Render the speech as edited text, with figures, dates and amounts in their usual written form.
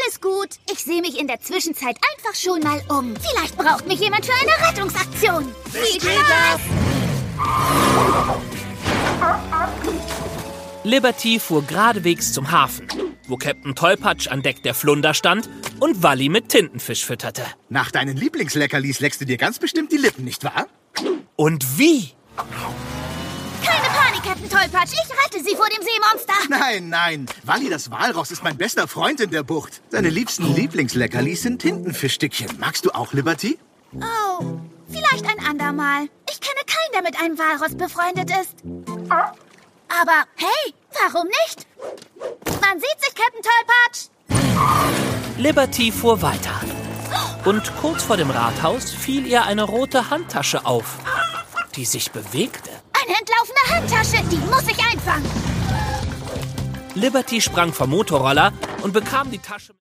Alles gut. Ich sehe mich in der Zwischenzeit einfach schon mal um. Vielleicht braucht mich jemand für eine Rettungsaktion. Viel Spaß! Liberty fuhr geradewegs zum Hafen, wo Captain Tollpatsch an Deck der Flunder stand und Wally mit Tintenfisch fütterte. Nach deinen Lieblingsleckerlis leckst du dir ganz bestimmt die Lippen, nicht wahr? Und wie? Keine Panik, Captain Tollpatsch. Ich rette Sie vor dem Seemonster. Nein. Wally das Walross ist mein bester Freund in der Bucht. Seine liebsten Lieblingsleckerlis sind Tintenfischstückchen. Magst du auch, Liberty? Oh, vielleicht ein andermal. Ich kenne keinen, der mit einem Walross befreundet ist. Aber hey, warum nicht? Man sieht sich, Captain Tollpatsch. Liberty fuhr weiter. Und kurz vor dem Rathaus fiel ihr eine rote Handtasche auf, die sich bewegte. Eine entlaufene Handtasche, die muss ich einfangen. Liberty sprang vom Motorroller und bekam die Tasche